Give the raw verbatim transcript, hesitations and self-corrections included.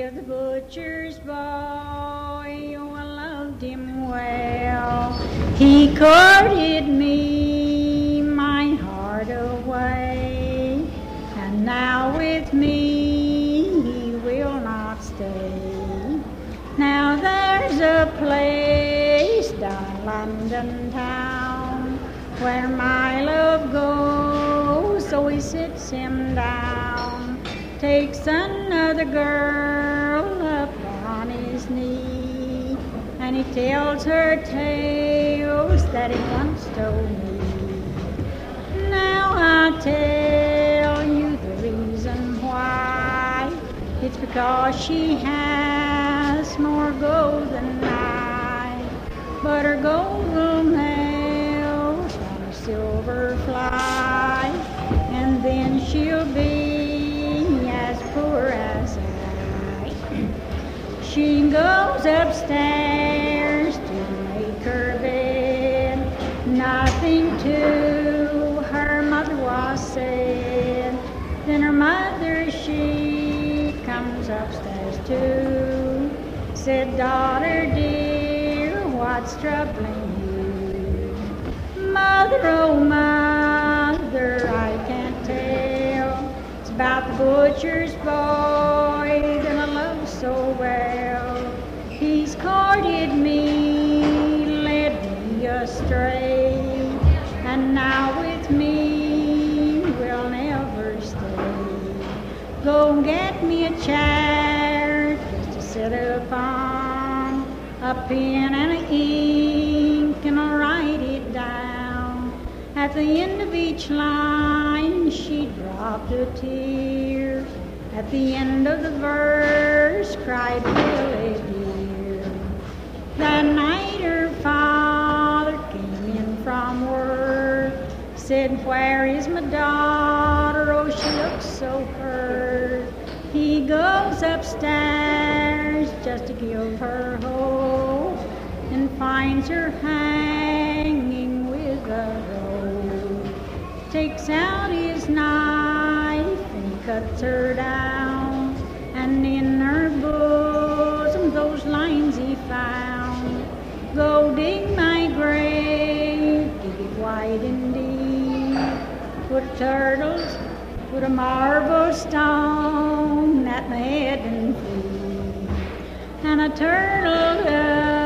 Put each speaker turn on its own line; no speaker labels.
with the butcher's boy. Oh, I loved him well. He courted me, my heart away, and now with me he will not stay. Now there's a place down London town where my love goes, so he sits him down, takes another girl up on his knee, and he tells her tales that he once told me. Now I'll tell you the reason why. It's because she has more gold than I, but her gold will melt on a silver fly, and then she'll be as poor as I. She goes upstairs to make her bed. Nothing to her mother was said. Then her mother, she comes upstairs too. Said, daughter dear, what's troubling you? Mother, oh mother, I can't tell. It's about the butcher's boy that I love so well. He's courted me, led me astray, and now with me will never stay. Go get me a chair just to sit upon, a pen and an ink, and I'll write it down. At the end of each line she dropped a tear. At the end of the verse cried Billy dear. That night her father came in from work, said, where is my daughter? Oh, she looks so hurt. He goes upstairs just to give her hope, and finds her hanging with a rope. Takes out his knife and cuts her down, and in her bosom those lines he found. Go dig my grave, dig it wide and deep, put turtles, put a marble stone at my head and feet, and a turtle